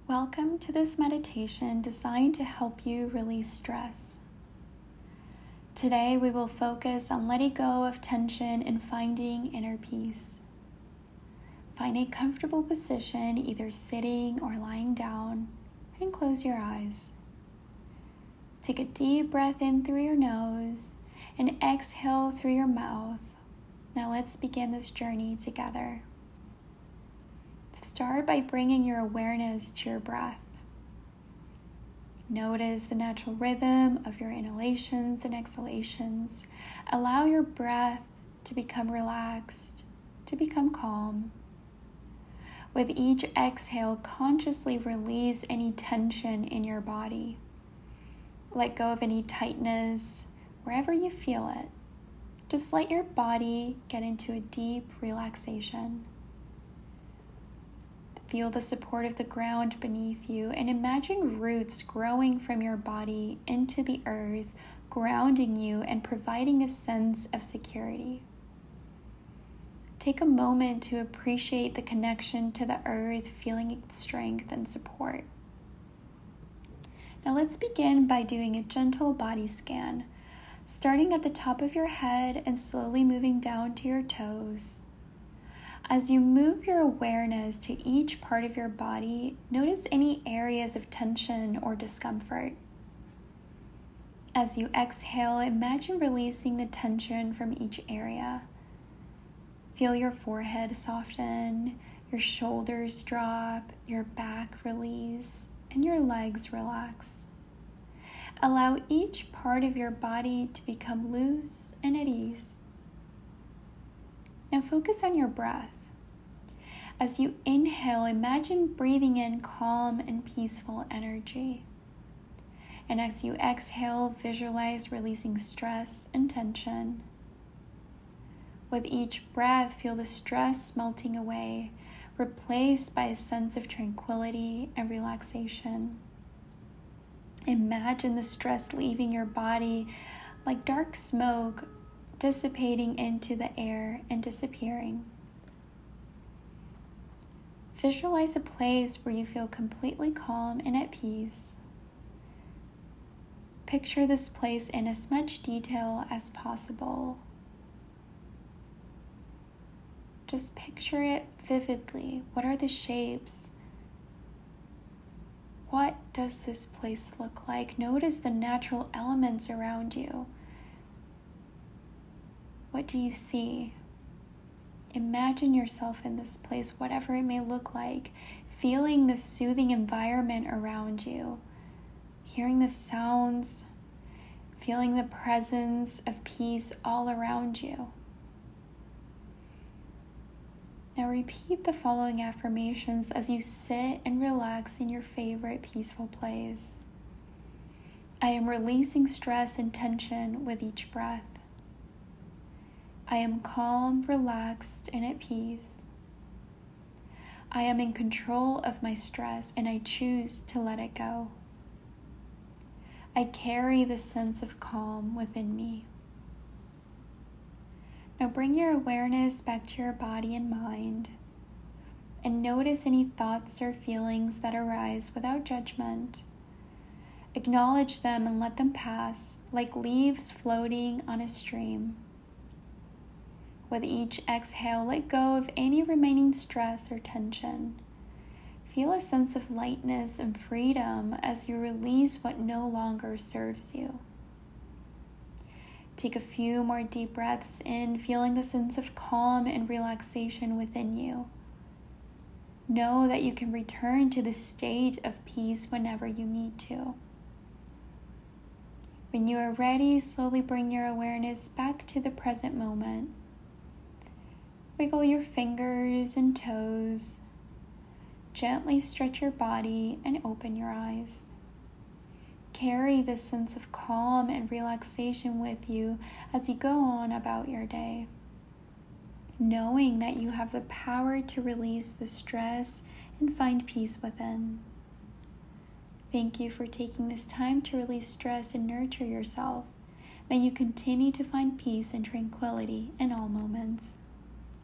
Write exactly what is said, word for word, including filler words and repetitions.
Welcome to this meditation designed to help you release stress. Today we will focus on letting go of tension and finding inner peace. Find a comfortable position, either sitting or lying down, and close your eyes. Take a deep breath in through your nose and exhale through your mouth. Now let's begin this journey together. Start by bringing your awareness to your breath. Notice the natural rhythm of your inhalations and exhalations. Allow your breath to become relaxed, to become calm. With each exhale, consciously release any tension in your body. Let go of any tightness wherever you feel it. Just let your body get into a deep relaxation. Feel the support of the ground beneath you and imagine roots growing from your body into the earth, grounding you and providing a sense of security. Take a moment to appreciate the connection to the earth, feeling its strength and support. Now let's begin by doing a gentle body scan, starting at the top of your head and slowly moving down to your toes. As you move your awareness to each part of your body, notice any areas of tension or discomfort. As you exhale, imagine releasing the tension from each area. Feel your forehead soften, your shoulders drop, your back release, and your legs relax. Allow each part of your body to become loose and at ease. Now focus on your breath. As you inhale, imagine breathing in calm and peaceful energy. And as you exhale, visualize releasing stress and tension. With each breath, feel the stress melting away, replaced by a sense of tranquility and relaxation. Imagine the stress leaving your body like dark smoke, dissipating into the air and disappearing. Visualize a place where you feel completely calm and at peace. Picture this place in as much detail as possible. Just picture it vividly. What are the shapes? What does this place look like? Notice the natural elements around you. What do you see? Imagine yourself in this place, whatever it may look like, feeling the soothing environment around you, hearing the sounds, feeling the presence of peace all around you. Now repeat the following affirmations as you sit and relax in your favorite peaceful place. I am releasing stress and tension with each breath. I am calm, relaxed, and at peace. I am in control of my stress and I choose to let it go. I carry this sense of calm within me. Now bring your awareness back to your body and mind and notice any thoughts or feelings that arise without judgment. Acknowledge them and let them pass like leaves floating on a stream. With each exhale, let go of any remaining stress or tension. Feel a sense of lightness and freedom as you release what no longer serves you. Take a few more deep breaths in, feeling the sense of calm and relaxation within you. Know that you can return to the state of peace whenever you need to. When you are ready, slowly bring your awareness back to the present moment. Wiggle your fingers and toes. Gently stretch your body and open your eyes. Carry this sense of calm and relaxation with you as you go on about your day, knowing that you have the power to release the stress and find peace within. Thank you for taking this time to release stress and nurture yourself. May you continue to find peace and tranquility in all moments.